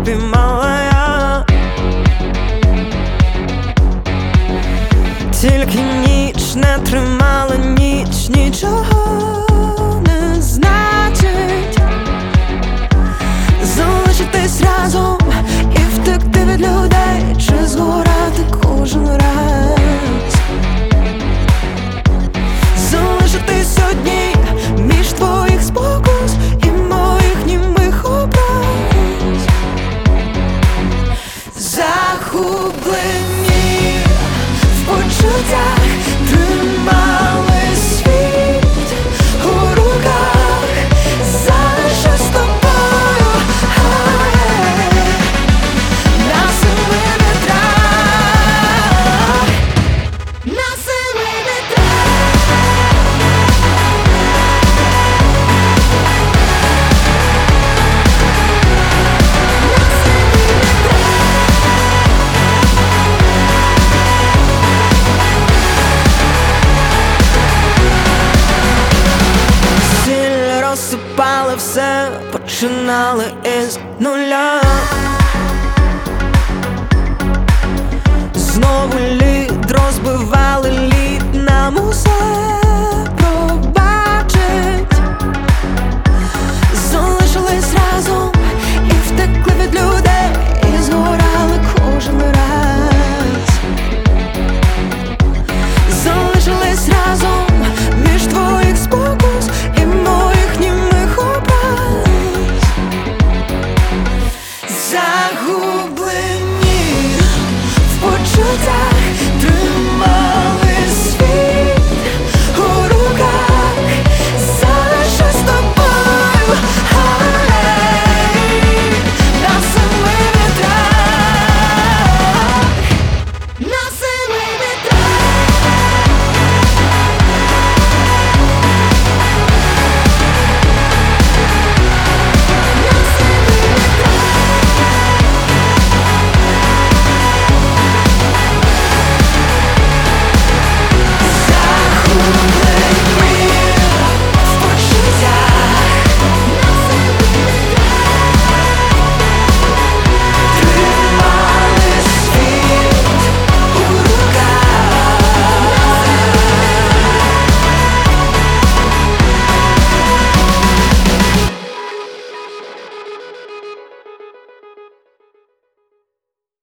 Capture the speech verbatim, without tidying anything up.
обіймала я. Тільки ніч не тримала, ніч нічого не значить. Залишитись разом і втекти від людей, чи згорати кожен раз. Залишитись одній між твоїх спокус і моїх німих образ. Захоплені в почуттях тримали світ у руках. Залишусь з тобою, ай, на семи вітрах, на семи вітрах. Сіль розсипали все, починали із нуля. Знову лід розбивали лід нам усе.